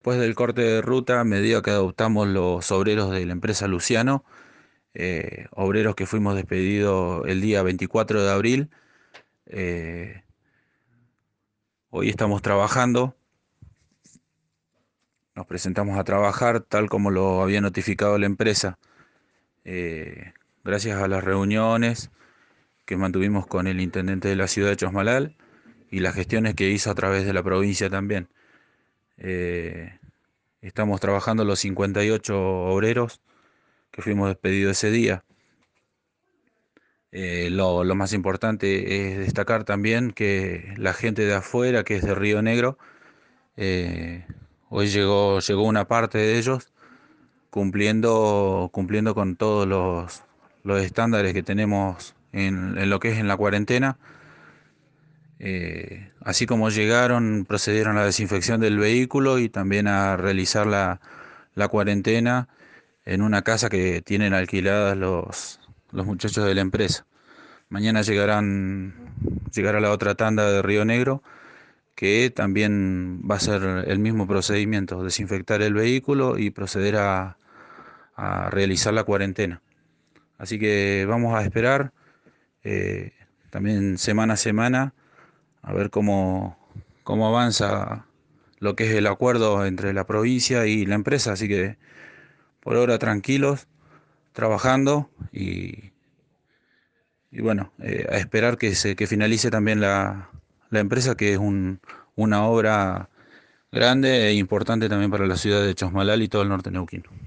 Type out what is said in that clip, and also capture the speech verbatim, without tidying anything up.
Después del corte de ruta, a medida que adoptamos los obreros de la empresa Luciano, eh, obreros que fuimos despedidos el día veinticuatro de abril, eh, hoy estamos trabajando, nos presentamos a trabajar tal como lo había notificado la empresa. Eh, Gracias a las reuniones que mantuvimos con el intendente de la ciudad de Chosmalal y las gestiones que hizo a través de la provincia también. Eh, Estamos trabajando los cincuenta y ocho obreros que fuimos despedidos ese día. Eh, lo, lo más importante es destacar también que la gente de afuera, que es de Río Negro, eh, hoy llegó, llegó una parte de ellos cumpliendo, cumpliendo con todos los, los estándares que tenemos en, en lo que es en la cuarentena. Eh, así como llegaron, procedieron a la desinfección del vehículo y también a realizar la, la cuarentena en una casa que tienen alquiladas los, los muchachos de la empresa. Mañana llegarán, llegará la otra tanda de Río Negro, que también va a ser el mismo procedimiento, desinfectar el vehículo y proceder a, a realizar la cuarentena. Así que vamos a esperar eh, también semana a semana a ver cómo, cómo avanza lo que es el acuerdo entre la provincia y la empresa. Así que por ahora tranquilos, trabajando y, y bueno, eh, a esperar que se que finalice también la, la empresa, que es un, una obra grande e importante también para la ciudad de Chosmalal y todo el norte neuquino.